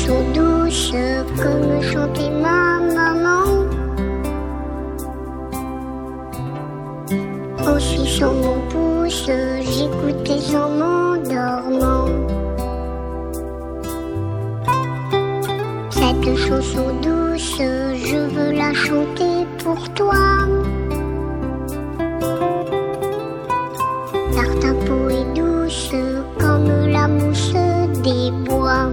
chanson douce comme chantait ma maman. En suçant mon pouce, j'écoutais en m'endormant. Cette chanson douce, je veux la chanter pour toi. Car ta peau est douce comme la mousse des bois.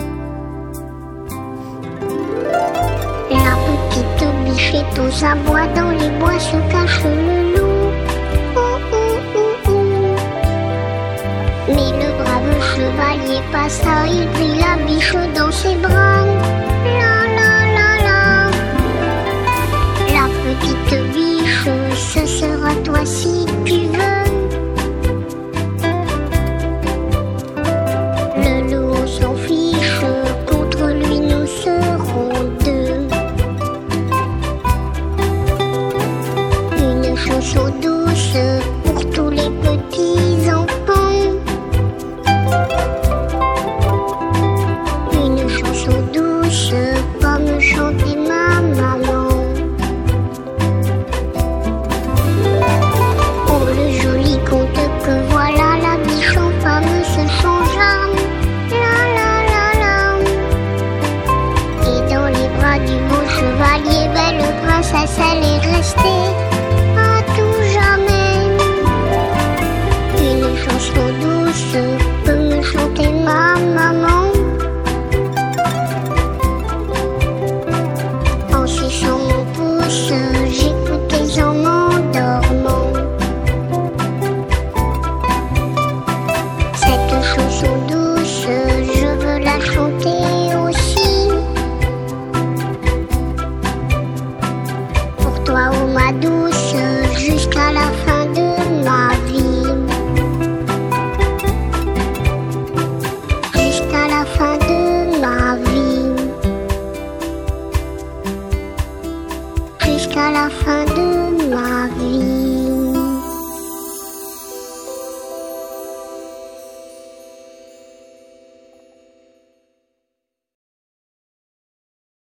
La petite bichette aux abois, dans les bois se cache le loup. Mais le brave chevalier passa, il prit la biche dans ses bras. La la la la. La petite biche, ce sera toi si tu veux. Le loup on s'en fiche, contre lui nous serons deux. Une chanson douce pour tous les petits enfants. Une chanson douce comme chantait ma maman. Oh le joli conte que voilà, la biche en femme se changea. La la la la. Et dans les bras du beau chevalier, belle princesse elle est restée à tout jamais. Une chanson douce peut me chanter ma maman. En suçant mon pouce, j'écoutais en m'endormant. Cette chanson douce, je veux la chanter aussi. Pour toi, oh ma douce, jusqu'à la fin de ma vie. Jusqu'à la fin de ma vie. Jusqu'à la fin de ma vie.